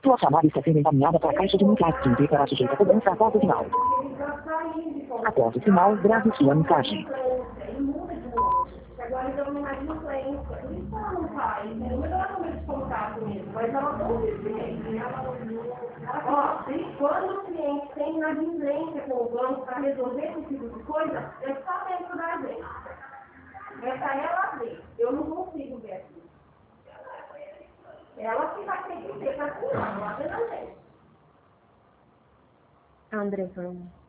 Sua chamada está sendo encaminhada para a caixa de mensagem e será sujeita a cobrança após o sinal. Após o sinal, grave sua mensagem. Agora então não mais influência. Por isso ela não faz. É o melhor número de contato mesmo. Mas ela não tem cliente. Ó, e quando o cliente tem inadimplência com o banco para resolver esse tipo de coisa, é só dentro da gente. Essa ela vê. Eu não consigo ver aqui. Ela que vai ter que ter para cuidar, ela não tem. André,